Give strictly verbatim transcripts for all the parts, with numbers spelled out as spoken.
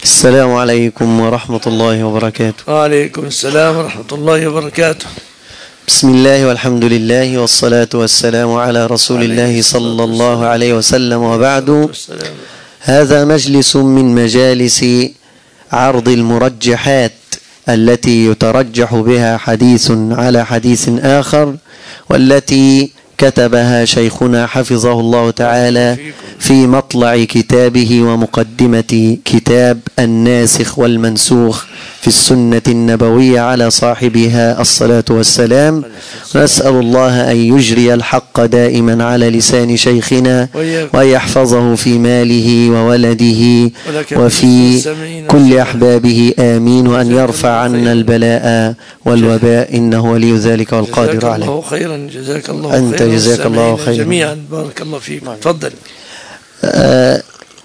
السلام عليكم ورحمة الله وبركاته. وعليكم السلام ورحمة الله وبركاته. بسم الله والحمد لله والصلاة والسلام على رسول الله صلى الله عليه وسلم، وبعد. هذا مجلس من مجالس عرض المرجحات التي يترجح بها حديث على حديث آخر، والتي كتبها شيخنا حفظه الله تعالى في مطلع كتابه ومقدمة كتاب الناسخ والمنسوخ في السنة النبوية على صاحبها الصلاة والسلام. نسأل الله أن يجري الحق دائما على لسان شيخنا، ويحفظه في ماله وولده وفي كل أحبابه، آمين. وأن يرفع عنا البلاء والوباء، إنه ولي ذلك والقادر عليه. جزاك الله خيرا. جزاك الله أنت خيرا. جزاك الله خيرا جميعا. بارك الله فيك. تفضل. آه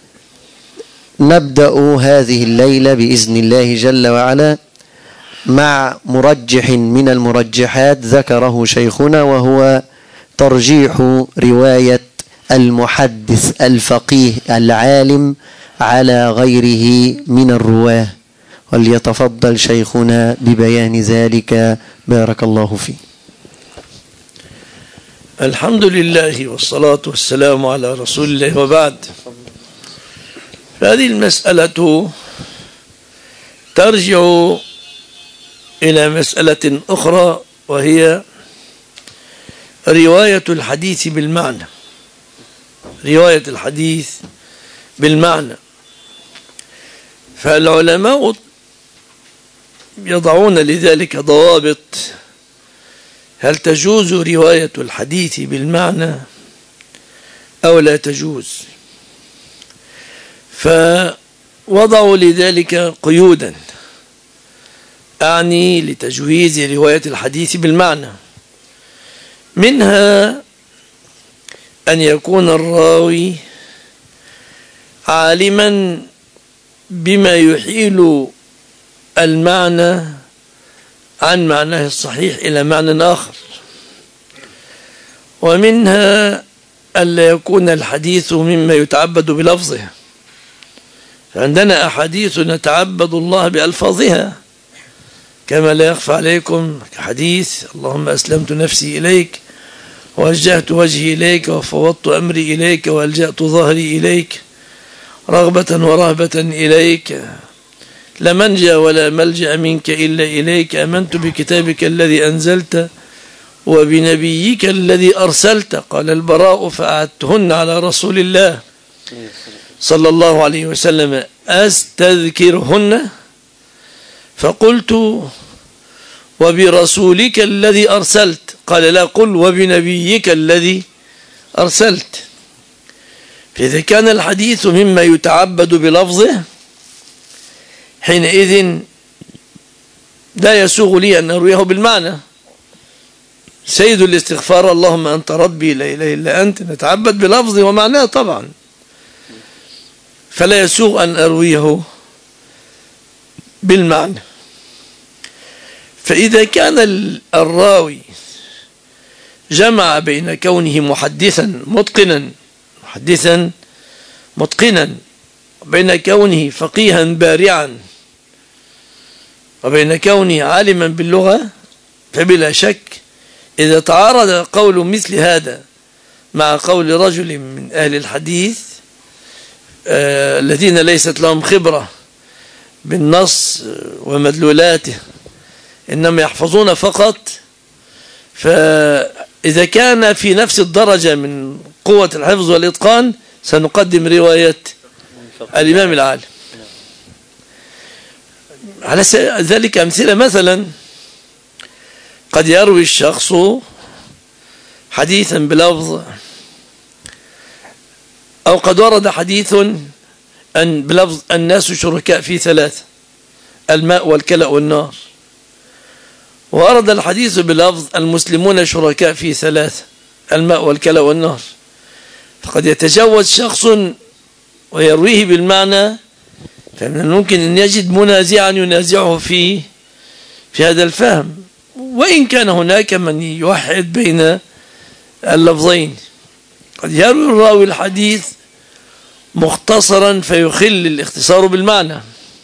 نبدأ هذه الليلة بإذن الله جل وعلا مع مرجح من المرجحات ذكره شيخنا، وهو ترجيح رواية المحدث الفقيه العالم على غيره من الرواه، وليتفضل شيخنا ببيان ذلك، بارك الله فيه. الحمد لله والصلاة والسلام على رسول الله، وبعد. فهذه المسألة ترجع إلى مسألة أخرى، وهي رواية الحديث بالمعنى. رواية الحديث بالمعنى. فالعلماء يضعون لذلك ضوابط. هل تجوز رواية الحديث بالمعنى أو لا تجوز؟ فوضعوا لذلك قيودا، أعني لتجويز رواية الحديث بالمعنى. منها أن يكون الراوي عالما بما يحيل المعنى عن معناه الصحيح إلى معنى آخر. ومنها ألا يكون الحديث مما يتعبد بلفظه. عندنا أحاديث نتعبد الله بألفاظها، كما لا يخفى عليكم حديث اللهم أسلمت نفسي إليك ووجهت وجهي إليك وفوضت أمري إليك وألجأت ظهري إليك رغبة ورهبة إليك، لا منجى ولا ملجأ منك إلا إليك، آمنت بكتابك الذي أنزلت وبنبيك الذي أرسلت. قال البراء فأعدتهن على رسول الله صلى الله عليه وسلم أستذكرهن، فقلت وبرسولك الذي أرسلت، قال لا، قل وبنبيك الذي أرسلت. فإذا كان الحديث مما يتعبد بلفظه، حينئذ لا يسوغ لي أن أرويه بالمعنى. سيد الاستغفار اللهم أنت ربي لا إله إلا أنت، نتعبد بلفظه ومعناه طبعا، فلا يسوغ أن أرويه بالمعنى. فإذا كان الراوي جمع بين كونه محدثا متقنا محدثا متقنا بين كونه فقيها بارعا وبين كونه عالما باللغة، فبلا شك إذا تعارض قول مثل هذا مع قول رجل من أهل الحديث آه الذين ليست لهم خبرة بالنص ومدلولاته، إنما يحفظون فقط، فإذا كان في نفس الدرجة من قوة الحفظ والإتقان سنقدم رواية الإمام العالم. على ذلك أمثلة، مثلا قد يروي الشخص حديثا بلفظ، أو قد ورد حديث أن بلفظ الناس شركاء في ثلاثة، الماء والكلأ والنار، وورد الحديث بلفظ المسلمون شركاء في ثلاثة، الماء والكلأ والنار. فقد يتجوز شخص ويرويه بالمعنى، فمن الممكن أن يجد منازعا ينازعه في في هذا الفهم، وإن كان هناك من يوحد بين اللفظين. قد يروي الراوي الحديث مختصرا فيخل الاختصار بالمعنى،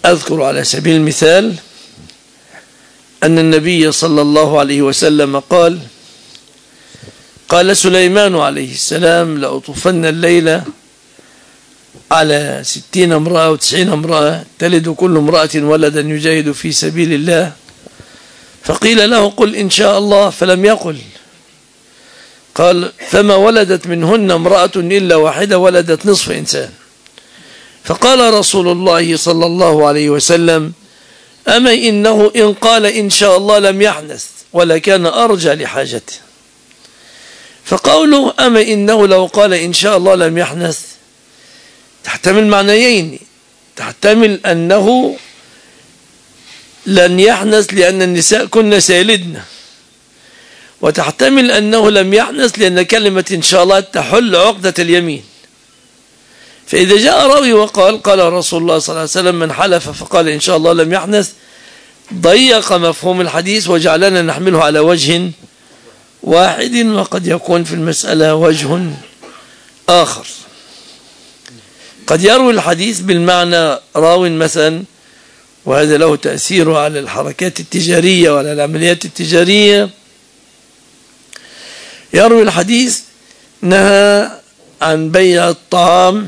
أذكر على سبيل المثال أن النبي صلى الله عليه وسلم قال قال سليمان عليه السلام لأطوفن الليلة على ستين امرأة وتسعين امرأة تلد كل امرأة ولدا يجاهد في سبيل الله، فقيل له قل إن شاء الله، فلم يقل، قال فما ولدت منهن امرأة إلا واحدة ولدت نصف إنسان. فقال رسول الله صلى الله عليه وسلم أما إنه إن قال إن شاء الله لم يحنث ولكان أرجى لحاجته. فقوله أما إنه لو قال إن شاء الله لم يحنث تحتمل معنيين، تحتمل أنه لن يحنث لأن النساء كن سيلدن، وتحتمل أنه لم يحنث لأن كلمة إن شاء الله تحل عقدة اليمين. فإذا جاء راوي وقال قال رسول الله صلى الله عليه وسلم من حلف فقال إن شاء الله لم يحنث ضيق مفهوم الحديث وجعلنا نحمله على وجه واحد، وقد يكون في المسألة وجه آخر. قد يروي الحديث بالمعنى راو مثلا، وهذا له تأثير على الحركات التجارية وعلى العمليات التجارية، يروي الحديث نهى عن بيع الطعام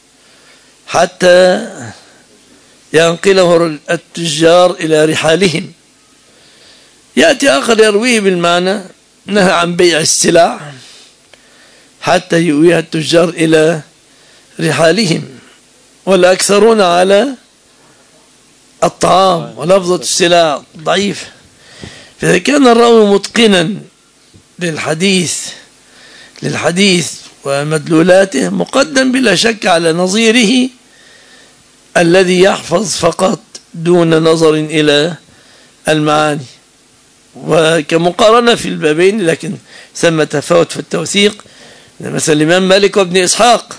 حتى ينقله التجار إلى رحالهم. يأتي آخر يرويه بالمعنى نهى عن بيع السلع حتى يؤويها التجار إلى رحالهم، والأكثرون على الطعام ولفظة السلع ضعيف. فإذا كان الراوي متقنا للحديث للحديث ومدلولاته مقدم بلا شك على نظيره الذي يحفظ فقط دون نظر إلى المعاني. وكمقارنة في البابين لكن ثم تفاوت في التوثيق، مثلا الإمام مالك وابن إسحاق.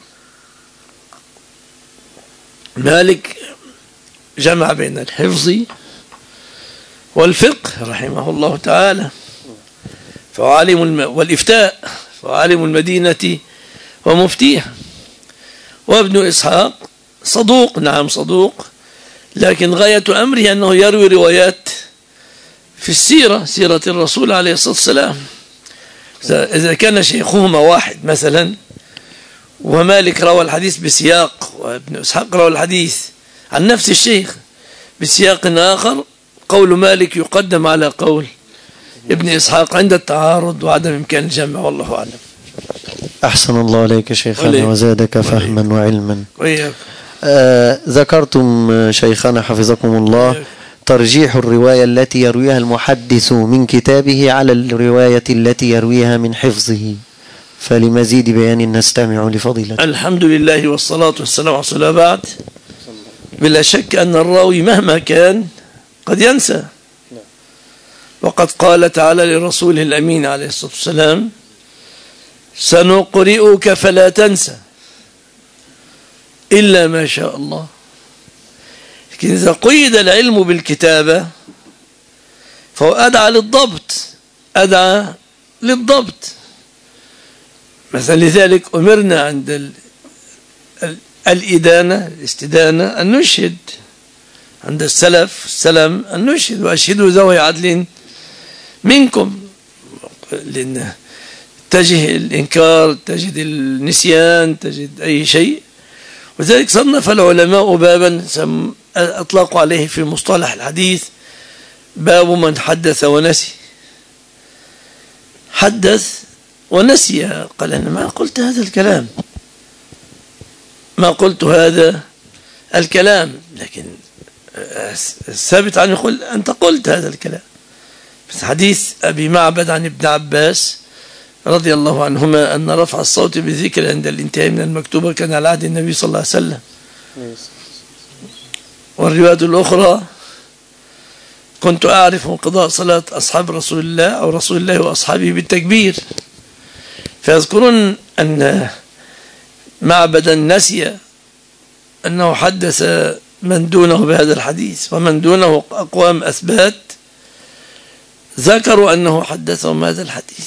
مالك جمع بين الحفظ والفقه رحمه الله تعالى، فعالم الم... والإفتاء فعالم المدينة ومفتيها. وابن إسحاق صدوق، نعم صدوق، لكن غاية أمره أنه يروي روايات في السيرة، سيرة الرسول عليه الصلاة والسلام. إذا كان شيخهما واحد مثلا ومالك روى الحديث بسياق وابن إسحاق روى الحديث عن نفس الشيخ بسياق آخر، قول مالك يقدم على قول ابن إسحاق عند التعارض وعدم إمكان الجمع، والله أعلم. أحسن الله عليك شيخنا وزادك فهما وعلما. وإياك. آه ذكرتم شيخنا حفظكم الله ترجيح الرواية التي يرويها المحدث من كتابه على الرواية التي يرويها من حفظه، فلمزيد بيان نستمع لفضيلة. الحمد لله والصلاة والسلام على رسول الله. بعد، بلا شك أن الراوي مهما كان قد ينسى، وقد قال تعالى لرسوله الأمين عليه الصلاة والسلام سنقرئك فلا تنسى إلا ما شاء الله. لكن إذا قيد العلم بالكتابة فهو أدعى للضبط، أدعى للضبط. مثلا لذلك أمرنا عند ال ال الإدانة الاستدانة أن نشهد، عند السلف السلام أن نشهد وأشهدوا ذوي عدل منكم، لأن تجد الإنكار، تجد النسيان، تجد أي شيء. وذلك صنف العلماء بابا أطلقوا عليه في مصطلح الحديث باب من حدث ونسي. حدث ونسي، قال أنا ما قلت هذا الكلام، ما قلت هذا الكلام، لكن الثابت عنه يقول أنت قلت هذا الكلام. في حديث أبي معبد عن ابن عباس رضي الله عنهما أن رفع الصوت بالذكر عند الانتهاء من المكتوبة كان على عهد النبي صلى الله عليه وسلم. والرواية الأخرى كنت أعرف انقضاء صلاة أصحاب رسول الله أو رسول الله وأصحابه بالتكبير. فيذكرون أن معبدا نسي أنه حدث من دونه بهذا الحديث، ومن دونه أقوام أثبات ذكروا أنه حدثهم هذا الحديث.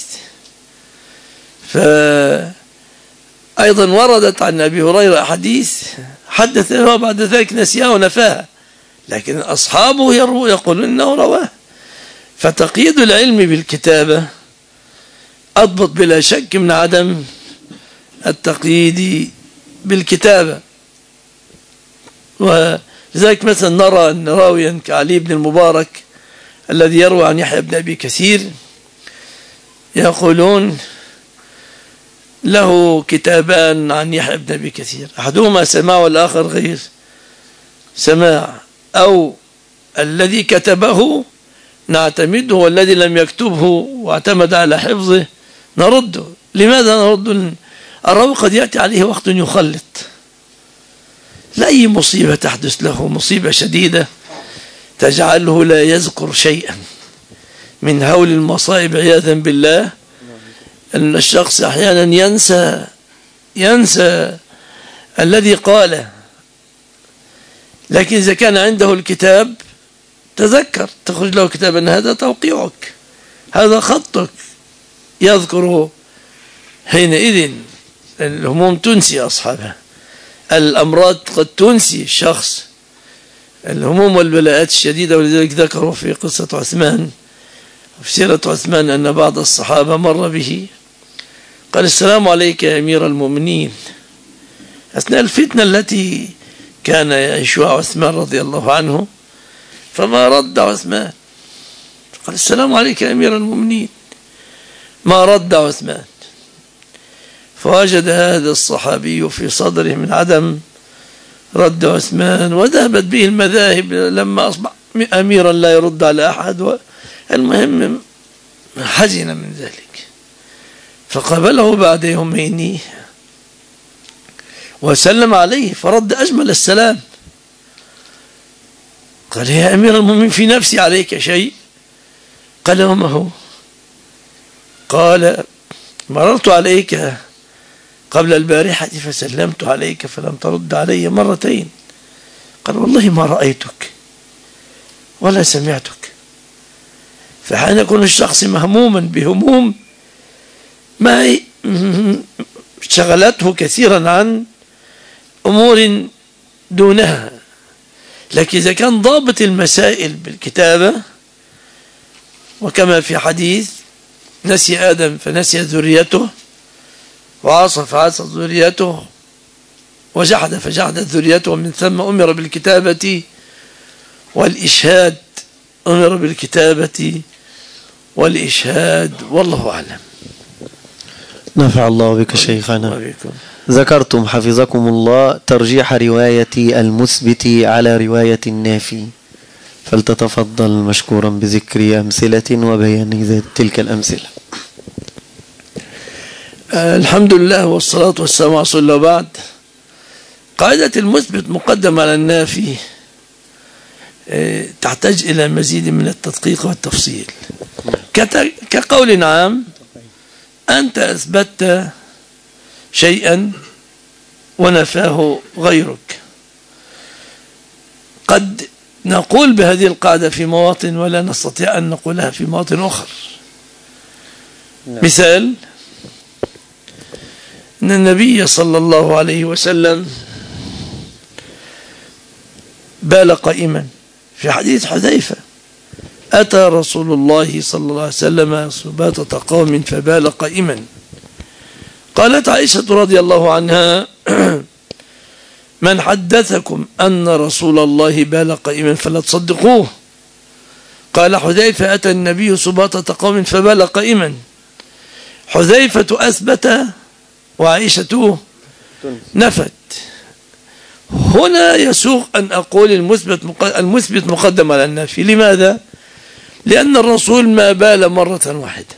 فأيضا وردت عن أبي هريرة حديث حدث بعد ذلك نسيها ونفاها، لكن أصحابه يقولون أنه رواه. فتقييد العلم بالكتابة أضبط بلا شك من عدم التقييد بالكتابة. ولذلك مثلا نرى أن راويا كعلي بن المبارك الذي يروى عن يحيى بن أبي كثير يقولون له كتابان عن يحيى بن أبي كثير، أحدهما سماع والآخر غير سماع، أو الذي كتبه نعتمده والذي لم يكتبه واعتمد على حفظه نرده. لماذا نرد؟ الراوي قد يأتي عليه وقت يخلط، لا أي مصيبة تحدث له، مصيبة شديدة تجعله لا يذكر شيئا من هول المصائب عياذا بالله. أن الشخص أحيانا ينسى ينسى الذي قاله، لكن إذا كان عنده الكتاب تذكر، تخرج له كتاب أن هذا توقيعك، هذا خطك، يذكره حينئذ. الهموم تنسي أصحابها، الأمراض قد تنسي الشخص، الهموم والبلاءات الشديدة. ولذلك ذكروا في قصة عثمان في سيرة عثمان أن بعض الصحابة مر به قال السلام عليك يا أمير المؤمنين أثناء الفتنة التي كان يعيشها عثمان رضي الله عنه، فما رد عثمان، قال السلام عليك يا أمير المؤمنين، ما رد عثمان. فوجد هذا الصحابي في صدره من عدم رد عثمان، وذهبت به المذاهب لما أصبح أميرا لا يرد على أحد. المهم حزن من ذلك، فقابله بعد يومين وسلم عليه فرد أجمل السلام. قال يا أمير المؤمنين في نفسي عليك شيء؟ قال وما هو؟ قال مررت عليك قبل البارحة فسلمت عليك فلم ترد علي مرتين. قال والله ما رأيتك ولا سمعتك. فحين يكون الشخص مهموما بهموم ما شغلته كثيرا عن أمور دونها، لكن إذا كان ضابط المسائل بالكتابة، وكما في حديث نسي آدم فنسي ذريته، وعصى فعصت ذريته، وجحد فجحدت ذريته، ومن ثم أمر بالكتابة والإشهاد، أمر بالكتابة والإشهاد. والله أعلم. نفع الله بك شيخنا. ذكرتم حفظكم الله ترجيح رواية المثبت على رواية النافي، فلتتفضل مشكورا بذكر أمثلة وبيان تلك الأمثلة. الحمد لله والصلاة والسلام على رسول الله. بعد، قاعدة المثبت مقدم على النافي تحتاج إلى مزيد من التدقيق والتفصيل. كقول عام أنت أثبتت شيئا ونفاه غيرك، قد نقول بهذه القاعدة في مواطن ولا نستطيع أن نقولها في مواطن أخرى. مثال أن النبي صلى الله عليه وسلم بال قائما في حديث حذيفة، أتى رسول الله صلى الله عليه وسلم سباتة قوم فبال قائما. قالت عائشة رضي الله عنها من حدثكم أن رسول الله بال قائما فلا تصدقوه. قال حذيفة أتى النبي سباتة قوم فبال قائما. حذيفة أثبت وعائشة نفت. هنا يسوغ أن أقول المثبت المثبت مقدم على النافي. لماذا؟ لأن الرسول ما بال مرة واحدة،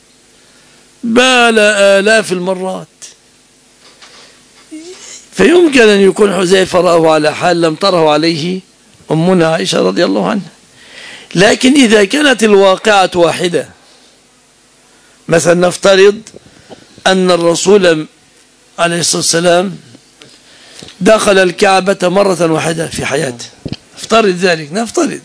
بال آلاف المرات، فيمكن أن يكون حذيفة رأه على حال لم تره عليه أمنا عائشة رضي الله عنها. لكن إذا كانت الواقعة واحدة، مثلا نفترض أن الرسول عليه الصلاة والسلام دخل الكعبة مرة واحدة في حياته، نفترض ذلك، نفترض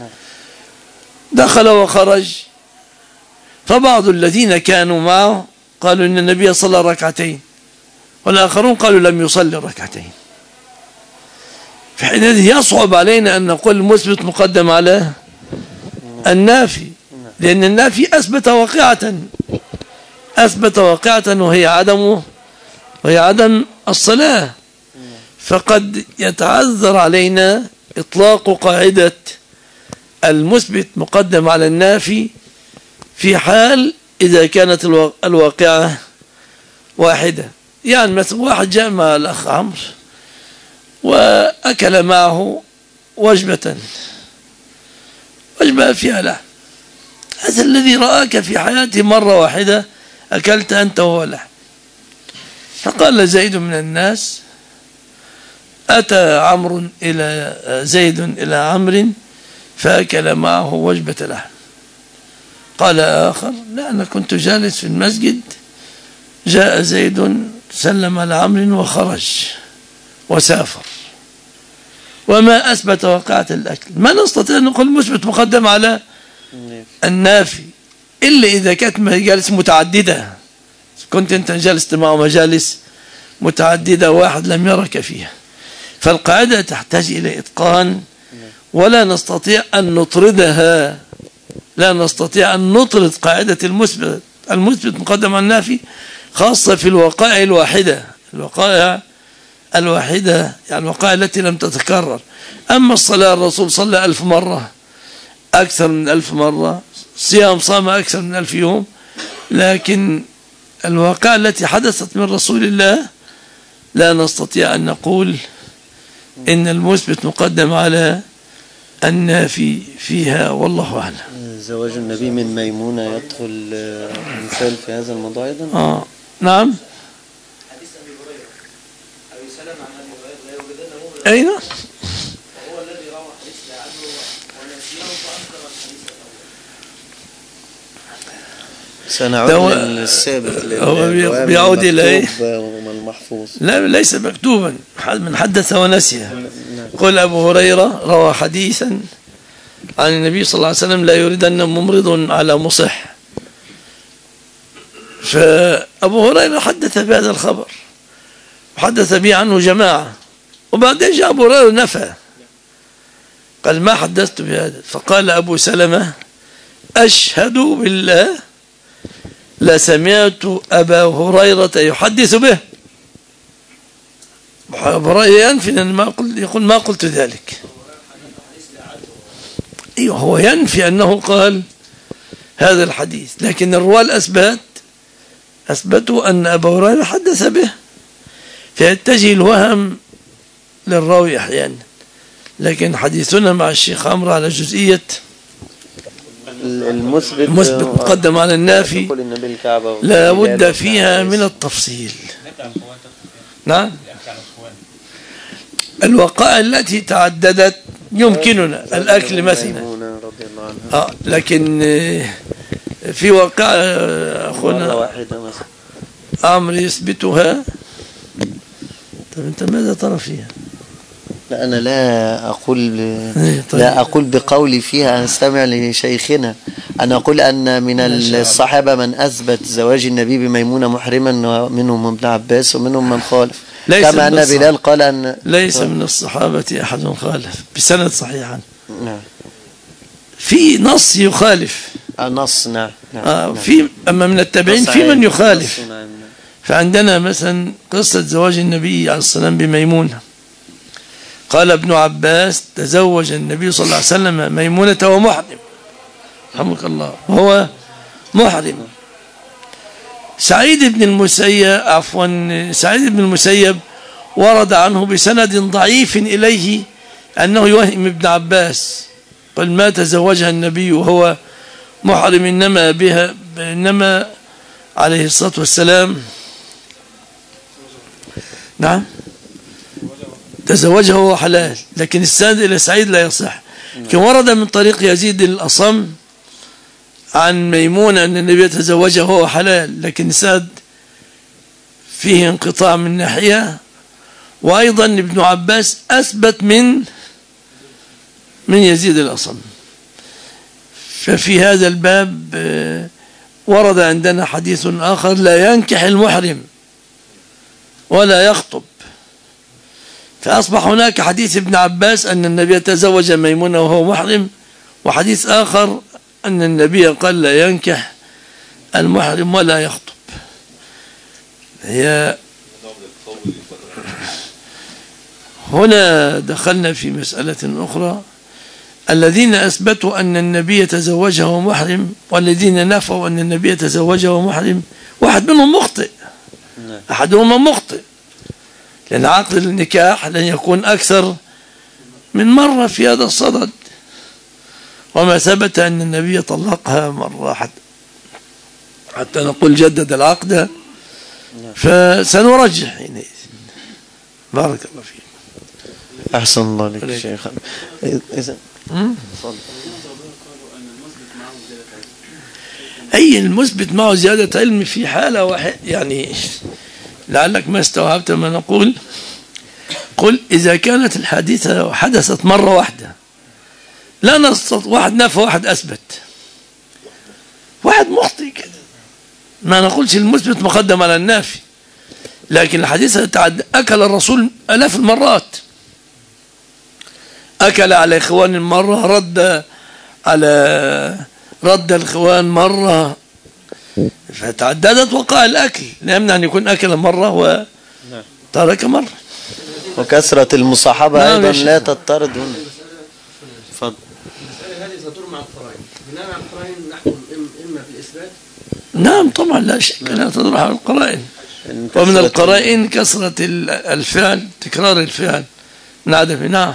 دخل وخرج، فبعض الذين كانوا معه قالوا إن النبي صلى ركعتين، والآخرون قالوا لم يصلي ركعتين. فحينئذ يصعب علينا أن نقول المثبت مقدم على النافي، لأن النافي أثبت واقعة أثبت واقعة وهي عدم وهي عدم الصلاة. فقد يتعذر علينا إطلاق قاعدة المثبت مقدم على النافي في حال إذا كانت الواقعة واحدة. يعني مثلا واحد جاء مع الأخ عمرو وأكل معه وجبة وجبة فيها لحم، هذا الذي رآك في حياته مرة واحدة أكلت أنت وهو لحم. فقال زيد من الناس أتى عمرو إلى زيد إلى عمرو فأكل معه وجبة لحم. قال آخر لا، أنا كنت جالس في المسجد، جاء زيد سلم على عمرو وخرج وسافر، وما أثبت واقعة الأكل. ما نستطيع أن نقول مثبت مقدم على النافي إلا إذا كانت مجالس متعددة، كنت أنت جالست معه مجالس متعددة واحد لم يرك فيها. فالقاعدة تحتاج إلى إتقان، ولا نستطيع أن نطردها، لا نستطيع أن نطرد قاعدة المثبت المثبت مقدم على النافي، خاصة في الوقائع الواحدة الوقائع الواحدة يعني الوقائع التي لم تتكرر. أما الصلاة الرسول صلى ألف مرة، أكثر من ألف مرة، صيام صام أكثر من ألف يوم، لكن الواقع التي حدثت من رسول الله لا نستطيع أن نقول إن المثبت مقدم على النافي فيها، والله أعلم. زواج النبي من ميمونة يدخل مثال في هذا الموضوع أيضا؟ آه نعم. أين؟ هو الذي روى حديث عنه ونسيه سنعود للثابت بيعود إلى المحفوظ. لا ليس مكتوبا، من حدث ونسيه. قال أبو هريرة روى حديثا عن النبي صلى الله عليه وسلم لا يريدن ممرض على مصح، فأبو هريرة حدث بهذا الخبر وحدث به عنه جماعة، وبعدين جاء أبو هريرة نفى قال ما حدثت بهذا. فقال أبو سلمة أشهد بالله لسمعت أبا هريرة يحدث به. أبو هريرة ينفي أن ما قلت، يقول ما قلت ذلك. أيوه هو ينفي أنه قال هذا الحديث، لكن الرواة الأثبات أثبتوا أن أبا هريرة حدث به، فيتجه الوهم للراوي أحيانا. لكن حديثنا مع الشيخ عمرو على جزئية المثبت المثبت مقدم على النافي لا بد فيها من التفصيل. نعم. الوقائع التي تعددت يمكننا الأكل مثلا، آه لكن في وقع أخونا أمر يثبتها. طب أنت ماذا ترى فيها؟ لا أنا لا أقول لا أقول بقولي فيها، أستمع لشيخنا. أنا أقول أن من الصحابة من أثبت زواج النبي بميمونة محرما، ومنهم ابن عباس ومنهم من خالف، كما أن بلال قال أن ليس من الصحابة أحد خالف بسند صحيح. نعم. في نص يخالف نص. نعم. آه في أما من التابعين في من يخالف. فعندنا مثلا قصة زواج النبي عليه الصلاة والسلام بميمونة. قال ابن عباس تزوج النبي صلى الله عليه وسلم ميمونة ومحرم، رحمك الله، وهو محرم. سعيد بن المسيب عفوا سعيد بن المسيب ورد عنه بسند ضعيف إليه أنه يوهم ابن عباس، قال ما تزوجها النبي وهو محرم، إنما بها إنما عليه الصلاة والسلام نعم تزوجها وهو حلال، لكن السند إلى سعيد لا يصح. كان ورد من طريق يزيد الأصم عن ميمونة أن النبي تزوجها وهو حلال، لكن السند فيه انقطاع من ناحية. وأيضا ابن عباس أثبت من من يزيد الأصم. ففي هذا الباب ورد عندنا حديث آخر لا ينكح المحرم ولا يخطب، فأصبح هناك حديث ابن عباس أن النبي تزوج ميمونة وهو محرم، وحديث آخر أن النبي قال لا ينكح المحرم ولا يخطب. هي هنا دخلنا في مسألة أخرى. الذين أثبتوا أن النبي تزوجه وهو محرم والذين نفوا أن النبي تزوجه وهو محرم، واحد منهم مخطئ، أحدهما مخطئ، لأن عقد النكاح لن يكون أكثر من مرة في هذا الصدد، وما ثبت أن النبي طلقها مرة حتى, حتى نقول جدد العقد، فسنرجح حينئذ. بارك الله فيك. أحسن الله لك شيخ. إذا أي المثبت معه زيادة علم في حالة واحد، يعني لعلك ما استوعبت ما نقول. قل إذا كانت الحادثة حدثت مرة واحدة لا نستطيع، واحد نفى واحد أثبت، واحد مخطئ كده، ما نقولش المثبت مقدم على النافي، لكن الحديثة تعد أكل الرسول آلاف المرات، أكل على إخوان مرة، رد على رد الإخوان مرة، فتعددت وقع الأكل، لا يمنع أن يكون أكل مرة وترك مرة. وكثرة المصاحبة أيضا لا تضطرد هنا. تفضل. هذه تدور مع القرائن، بناء على القرائن نحكم إما بالإثبات. نعم طبعا لا شك أنها تدور على القرائن، ومن القرائن كثرة الفعل، تكرار الفعل من عدم. نعم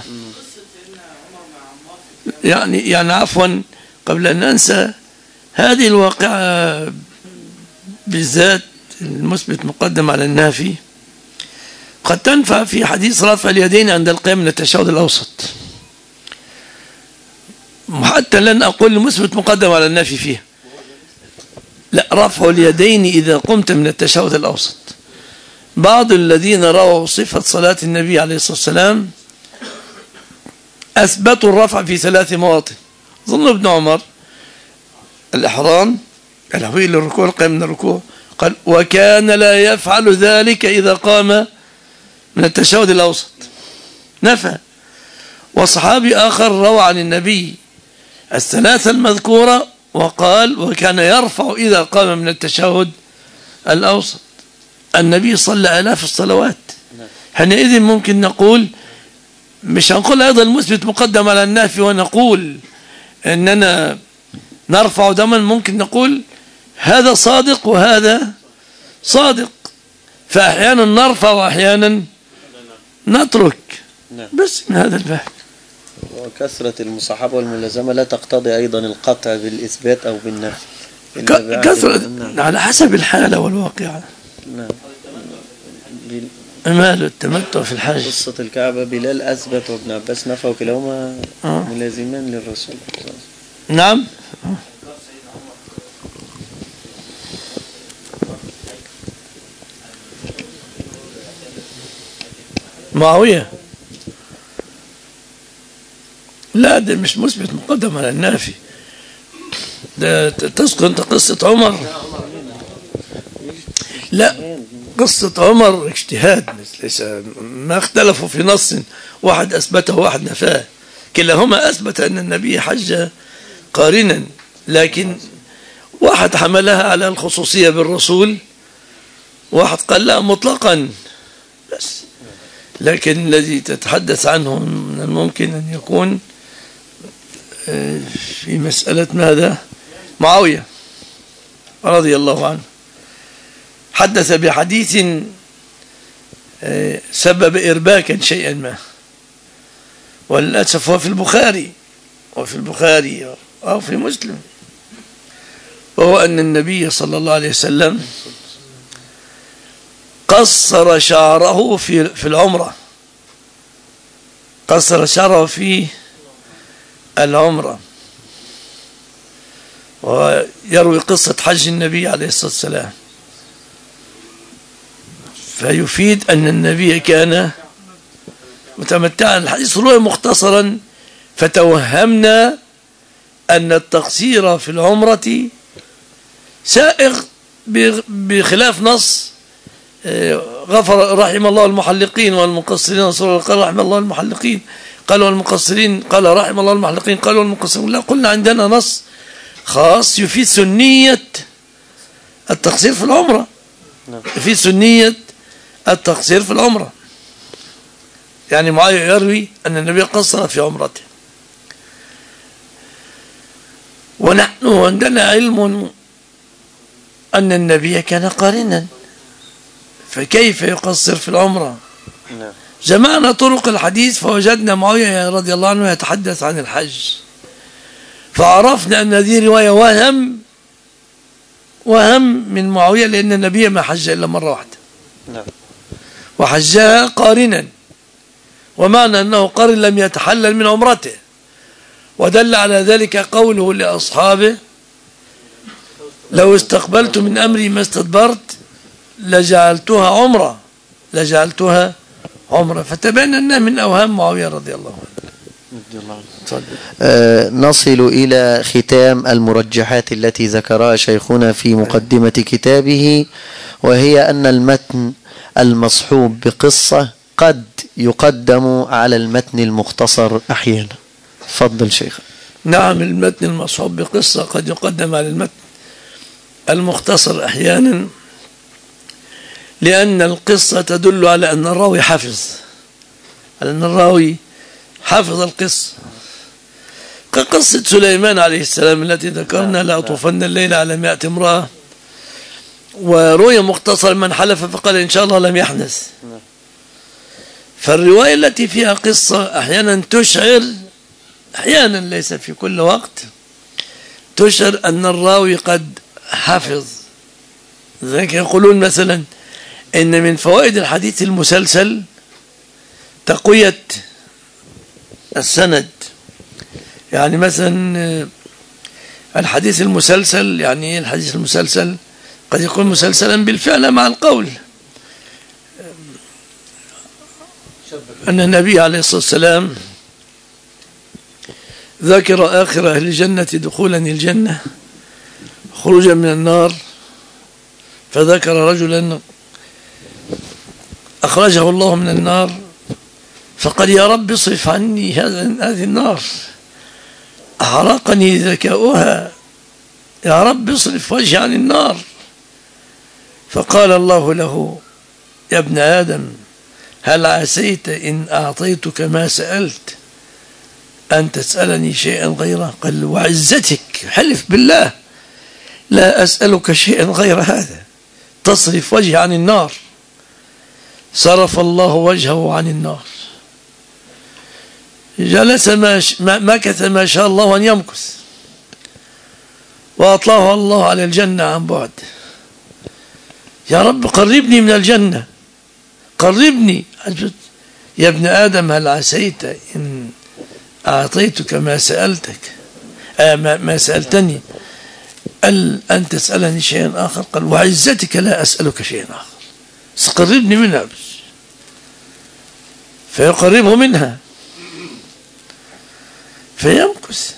يعني يعني عفوا قبل أن ننسى هذه الواقعة بالذات، المثبت مقدم على النافي، قد تنفع في حديث رفع اليدين عند القيام من التشهد الأوسط، حتى لن أقول المثبت مقدم على النافي فيه، لا، رفع اليدين إذا قمت من التشهد الأوسط. بعض الذين رأوا صفة صلاة النبي عليه الصلاة والسلام أثبتوا الرفع في ثلاث مواطن. ظن ابن عمر الإحرام، الهوي للركوع، القيام من الركوع، قال وكان لا يفعل ذلك إذا قام من التشهد الأوسط، نفى. وصحابي آخر روى عن النبي الثلاثة المذكورة وقال وكان يرفع إذا قام من التشهد الأوسط. النبي صلى آلاف الصلوات، حينئذ ممكن نقول، مش هنقول أيضا المثبت مقدم على النافي ونقول أننا نرفع دما، ممكن نقول هذا صادق وهذا صادق، فأحيانا نرفع وأحيانا نترك، بس من هذا الباب. وكثرة المصاحبة والملازمة لا تقتضي أيضا القطع بالإثبات أو بالنفي، كثرة على حسب الحالة والواقعة. نعم. مال التمتع في الحاج. قصة الكعبة بلال أثبت وابن عباس نفى، وكلاهما آه. ملازمان للرسول. نعم. معاوية لا، ده مش مثبت مقدم على النافي، ده تذكر انت قصة عمر؟ لا، قصة عمر اجتهاد، ليس ما اختلفوا في نص واحد أثبته وواحد نفاه، كلاهما أثبت أن النبي حج قارنا، لكن واحد حملها على الخصوصية بالرسول، واحد قال لا مطلقا بس. لكن الذي تتحدث عنه من الممكن أن يكون في مسألة ماذا؟ معاوية رضي الله عنه حدث بحديث سبب إرباكا شيئا ما، وللأسف هو في البخاري وفي البخاري أو في مسلم، وهو أن النبي صلى الله عليه وسلم قصر شعره في في العمرة، قصر شعره في العمرة، ويروي قصة حج النبي عليه الصلاة والسلام، فيفيد أن النبي كان متمتعا. الحديث روي مختصرا، فتوهمنا أن التقصير في العمرة سائغ بخلاف نص غفر رحم الله المحلقين والمقصرين. رسول الله قال رحم الله المحلقين، قال والمقصرين، قال رحم الله المحلقين، قال والمقصرين. لا، قلنا عندنا نص خاص يفيد سنية التقصير في العمرة، يفيد سنية التقصير في العمرة. يعني معاوية يروي أن النبي قصر في عمرته، ونحن عندنا علم أن النبي كان قارنا، فكيف يقصر في العمرة؟ جمعنا طرق الحديث فوجدنا معاوية رضي الله عنه يتحدث عن الحج، فعرفنا أن هذه رواية وهم وهم من معاوية، لأن النبي ما حج إلا مرة واحدة وحجها قارنا، ومعنى أنه قارن لم يتحلل من عمرته. ودل على ذلك قوله لأصحابه لو استقبلت من أمري ما استدبرت لجعلتها عمرة لجعلتها عمرة. فتبين أنها من أوهام معاوية رضي الله عنه. آه نصل إلى ختام المرجحات التي ذكرها شيخنا في مقدمة كتابه، وهي أن المتن المصحوب بقصة قد يقدم على المتن المختصر أحيانا. تفضل شيخ. نعم، المتن المصحوب بقصة قد يقدم على المتن المختصر أحيانا، لأن القصة تدل على أن الراوي حافظ على أن الراوي حافظ القصة، كقصة سليمان عليه السلام التي ذكرنا لا أطوفن الليل على مائة امرأة، وروي مختصر من حلف فقال إن شاء الله لم يحنث. فالرواية التي فيها قصة أحيانا تشعر، أحيانا ليس في كل وقت، تشعر أن الراوي قد حفظ. ذلك يقولون مثلا إن من فوائد الحديث المسلسل تقوية السند. يعني مثلا الحديث المسلسل، يعني الحديث المسلسل قد يكون مسلسلا بالفعل مع القول. أن النبي عليه الصلاة والسلام ذكر آخر أهل الجنة دخولا الجنة خروجا من النار، فذكر رجلا أخرجه الله من النار فقال يا رب اصرف عني هذه النار أحرقني ذكاؤها، يا رب اصرف وجهي عن النار. فقال الله له يا ابن آدم هل عسيت إن أعطيتك ما سألت أن تسألني شيئا غيره؟ قال وعزتك حلف بالله لا أسألك شيئا غير هذا، تصرف وجهي عن النار. صرف الله وجهه عن النار، جلس ما مكث ما شاء الله أن يمكث، وأطلعه الله على الجنة عن بعد. يا رب قربني من الجنة، قربني. يا ابن آدم هل عسيت إن أعطيتك ما سألتك آه ما, ما سألتني أل أن تسألني شيئا آخر؟ قال وعزتك لا أسألك شيئا آخر، قربني منها بس. فيقربه منها فيمكث،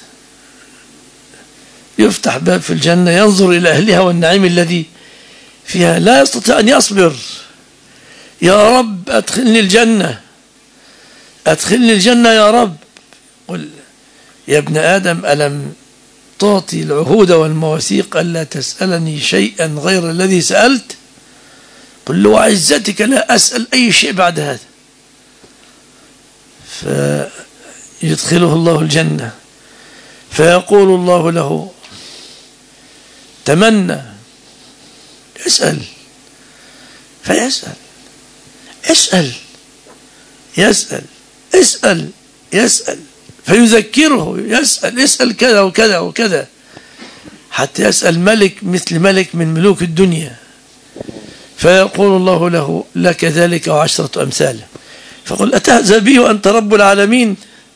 يفتح باب في الجنة ينظر إلى أهلها والنعيم الذي فيها، لا يستطيع أن يصبر. يا رب أدخلني الجنة، أدخلني الجنة يا رب. قل يا ابن آدم ألم تعطي العهود والمواثيق ألا تسألني شيئا غير الذي سألت؟ قل له وعزتك لا أسأل أي شيء بعد هذا. فيدخله الله الجنة، فيقول الله له تمنى، اسأل، فيسأل، اسأل يسأل اسأل يسأل، فيذكره يسأل اسأل كذا وكذا وكذا، حتى يسأل ملك مثل ملك من ملوك الدنيا، فيقول الله له لك ذلك وعشرة أمثاله. فقل أتهزأ بي وأنت رب العالمين؟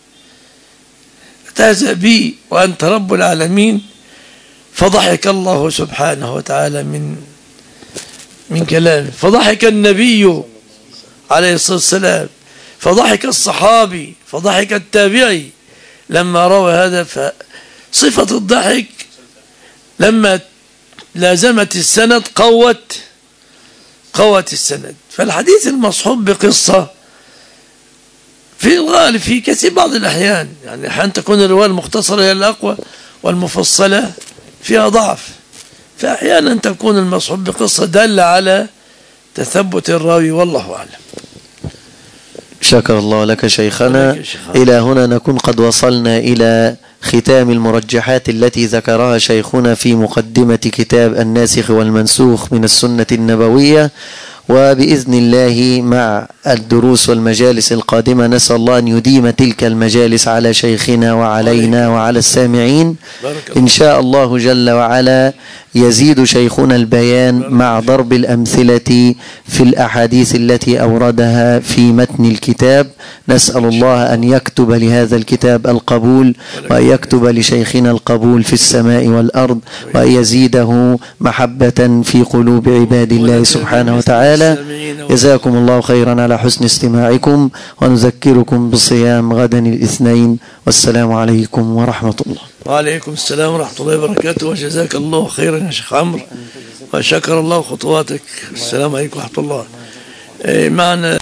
أتهزأ بي وأنت رب العالمين؟ فضحك الله سبحانه وتعالى من من كلامه، فضحك النبي عليه الصلاة والسلام، فضحك الصحابي، فضحك التابعي لما روى هذا. فصفة الضحك لما لازمت السند قوت قوت السند. فالحديث المصحوب بقصة في الغالب في كثير بعض الأحيان، يعني أحيانا تكون الرواية المختصرة هي الأقوى والمفصلة فيها ضعف، فأحيانا تكون المصحوب بقصة دالة على تثبت الراوي، والله أعلم. شكر الله لك شيخنا. إلى هنا نكون قد وصلنا إلى ختام المرجحات التي ذكرها شيخنا في مقدمة كتاب الناسخ والمنسوخ من السنة النبوية، وبإذن الله مع الدروس والمجالس القادمة نسأل الله أن يديم تلك المجالس على شيخنا وعلينا وعلى السامعين إن شاء الله جل وعلا. يزيد شيخنا البيان مع ضرب الأمثلة في الأحاديث التي أوردها في متن الكتاب. نسأل الله أن يكتب لهذا الكتاب القبول، وأن يكتب لشيخنا القبول في السماء والأرض، وأن يزيده محبة في قلوب عباد الله سبحانه وتعالى. جزاكم الله خيرا على حسن استماعكم، ونذكركم بصيام غدا الاثنين، والسلام عليكم ورحمة الله. وعليكم السلام ورحمة الله وبركاته، وجزاك الله خيرا يا شيخ عمرو، وشكر الله خطواتك. السلام عليكم ورحمة الله. معنا